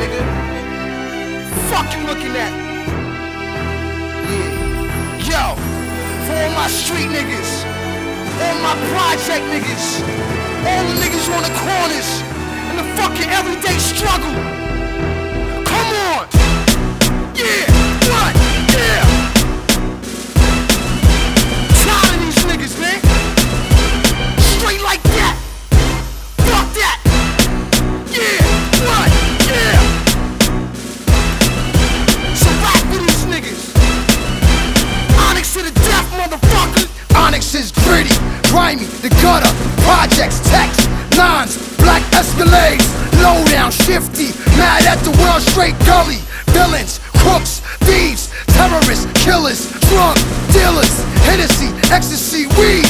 nigga. Fuck you looking at? Yeah. Yo, for all my street niggas, all my project niggas, all the niggas on the corners, and the fucking everyday struggle. Come on! Yeah! What? Yeah! Tired of these niggas, man. Straight like that. Fuck that. Yeah! What? Yeah! So rock with these niggas. Onyx to the death, motherfuckers. Onyx is gritty, grimy, the gutter, projects, text, nines, black Escalades, low down, shifty, mad at the world, straight gully, villains, crooks, thieves, terrorists, killers, drug dealers, Hennessy, ecstasy, weed,